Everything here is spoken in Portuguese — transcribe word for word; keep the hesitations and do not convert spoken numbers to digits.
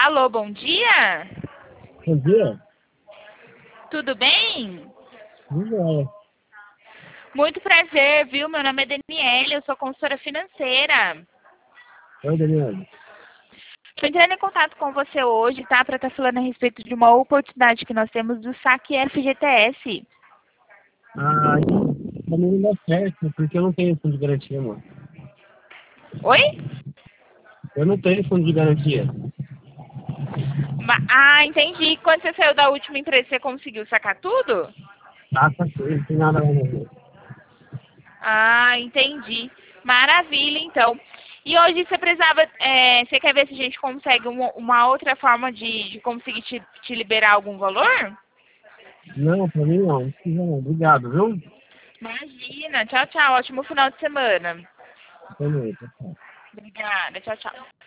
Alô, bom dia? Bom dia. Tudo bem? Tudo jóia. Muito prazer, viu? Meu nome é Daniela, eu sou consultora financeira. Oi, Daniela. Estou entrando em contato com você hoje, tá? Para estar falando a respeito de uma oportunidade que nós temos do saque F G T S. Ah, pra mim não dá certo, porque eu não tenho fundo de garantia, mano. Oi? Eu não tenho fundo de garantia. Ma- Ah, entendi. Quando você saiu da última empresa, você conseguiu sacar tudo? Tá, tá, não tem nada a ver. Ah, entendi. Maravilha, então. E hoje você precisava, é, você quer ver se a gente consegue uma, uma outra forma de, de conseguir te, te liberar algum valor? Não, pra mim não. Não precisa não. Obrigado, viu? Imagina. Tchau, tchau. Ótimo final de semana. Até mesmo. Obrigada. Tchau, tchau.